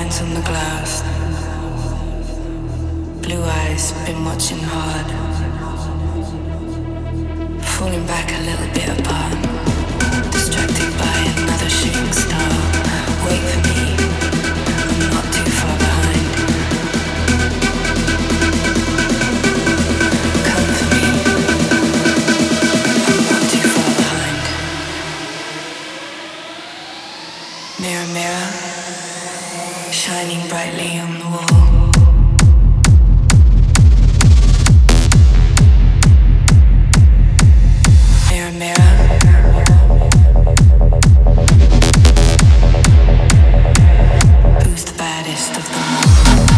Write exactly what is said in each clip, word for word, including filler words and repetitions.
hands on the glass. Blue eyes, been watching hard. Falling back a little bit apart. Distracted by another shooting star. Wait for me, I'm not too far behind. Come for me, I'm not too far behind. Mirror, mirror, shining brightly on the wall. Mirror, mirror, who's the baddest of them all?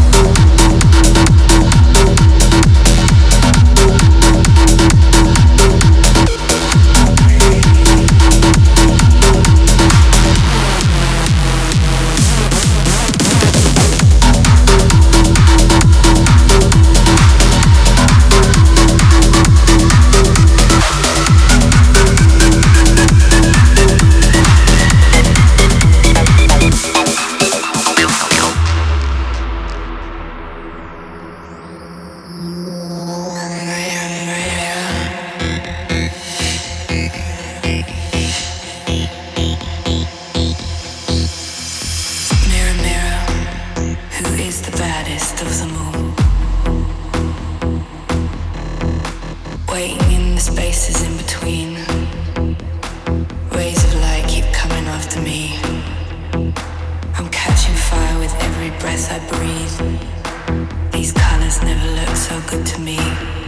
Waiting in the spaces in between. Rays of light keep coming after me. I'm catching fire with every breath I breathe. These colors never look so good to me.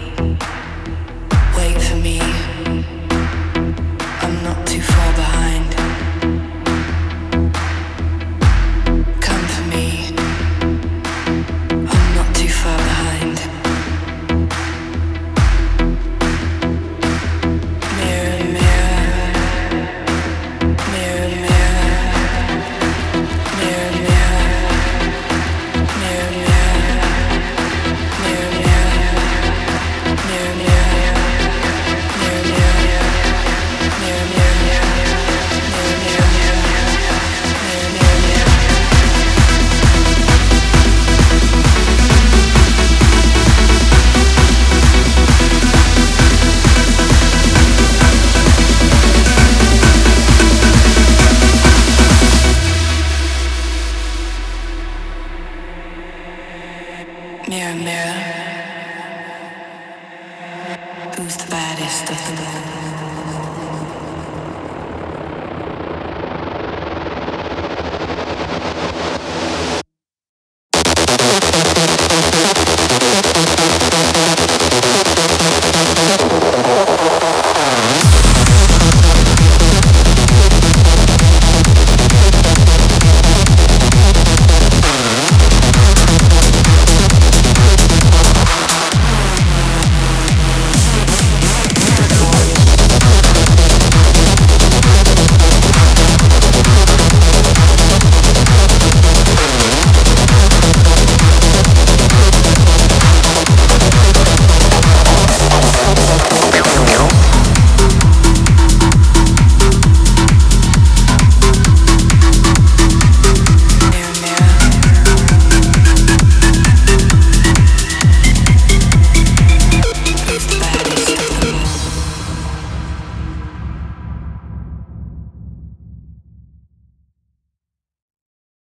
Wait for me, I'm not too far behind. Come for me, I'm not too far behind. Mirror, mirror, who's the baddest of them all?